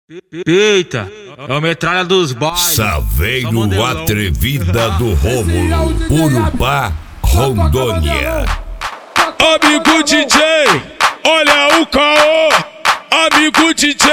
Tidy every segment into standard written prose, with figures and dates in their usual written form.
Eita, é o metralha dos bailes. Saveiro atrevida do Rômulo, Urubá, Rondônia. Amigo DJ, olha o caô. Amigo DJ,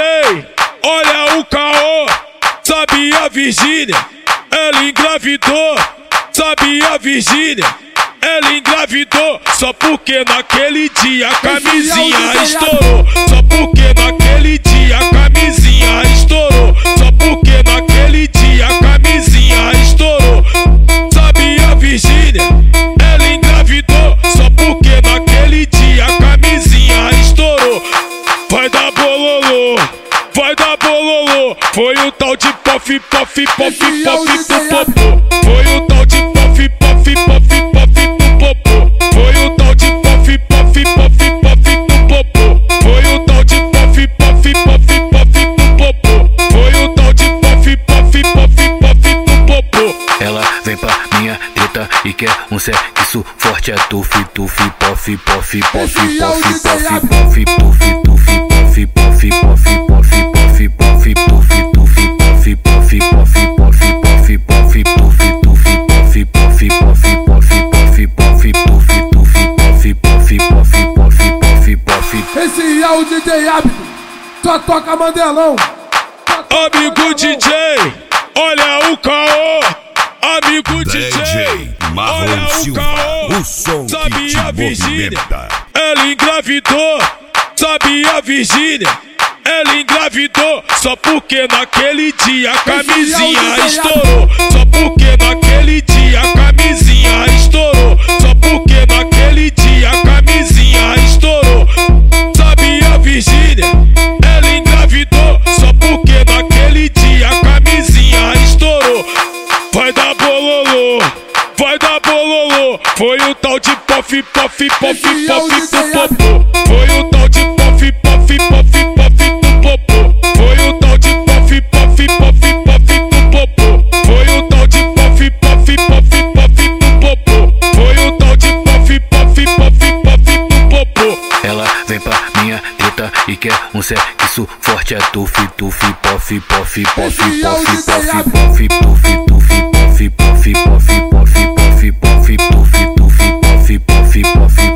olha o caô. Sabia Virgínia, ela engravidou. Sabia Virgínia, ela engravidou. Só porque naquele dia a camisinha estourou. Só porque naquele dia a camisinha estourou. Só porque naquele dia a camisinha estourou. Sabia Virgínia, ela engravidou. Só porque naquele dia a camisinha estourou. Vai dar bololô, vai dar bololô. Foi o tal de pof, pof, pof, pof do popô. Foi o tal de pof, pof, pof, pof do popô. Foi o tal de pof, pof, pof, pof do popô. Foi o tal de pof, pof, pof, pof do popô. Foi o tal de pof, pof, pof, pof do popô. Ela vem pra minha treta e quer um sexo forte. É tuf, tuf, pof, pof, pof, pof, pof, pof, tuf, tuf, pof, pof, pof, pof, pof, pof, tuf, tuf, pof, pof, pof, pof, pof, pof, tuf, tuf, pof, pof, pof, pof, pof, pof, tuf, tuf, pof, pof, pof, pof, pof, pof. Esse é o DJ Hábito, só toca Mandelão. Amigo DJ, olha o caô. Amigo DJ, Marrom olha o Silva, caô. o som que Sabia te Virgínia, movimenta. ela engravidou. Sabia Virgínia, ela engravidou. Só porque naquele dia a camisinha estourou. Só porque naquele dia a camisinha estourou. Só porque naquele dia a camisinha estourou. Sabia Virgínia, ela engravidou. Só porque naquele dia a camisinha estourou. Vai dar bololô, vai dar bololô. Foi o tal de pof, pof, pof, pof do popô. Foi o tal de pof, pof, pof, pof do popô. Foi o tal de pof, pof, pof, pof do popô. Foi o tal de pof, pof, pof, pof do popô. Foi o tal de pof, pof, pof, pof do popô. Ela vem pra minha treta e quer um sexo forte. É tuf, tuf, pof, pof, pof, pof, pof, pof, tuf, tuf, pof, pof, pof, pof, pof, pof, tuf, tuf, pof, pof, pof,